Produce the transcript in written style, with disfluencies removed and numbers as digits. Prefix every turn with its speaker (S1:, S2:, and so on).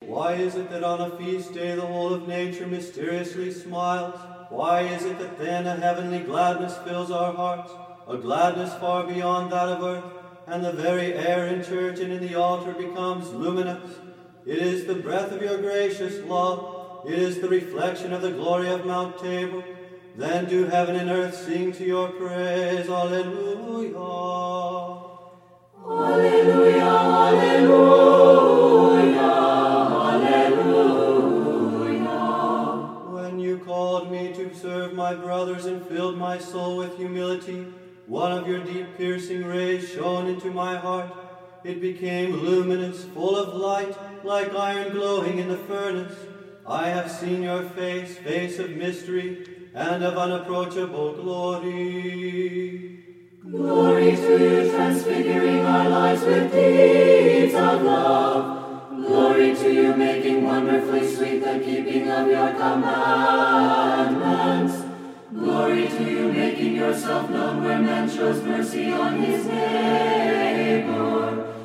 S1: Why is it that on a feast day the whole of nature mysteriously smiles? Why is it that then a heavenly gladness fills our hearts, a gladness far beyond that of earth, and the very air in church and in the altar becomes luminous? It is the breath of your gracious love. It is the reflection of the glory of Mount Tabor. Then do heaven and earth sing to your praise. Alleluia.
S2: Alleluia, alleluia, alleluia.
S1: When you called me to serve my brothers and filled my soul with humility, one of your deep piercing rays shone into my heart. It became luminous, full of light, like iron glowing in the furnace. I have seen your face, face of mystery and of unapproachable glory.
S2: Glory to you, transfiguring our lives with deeds of love. Glory to you, making wonderfully sweet the keeping of your commandments. Glory to you, making yourself known where man shows mercy on his neighbor.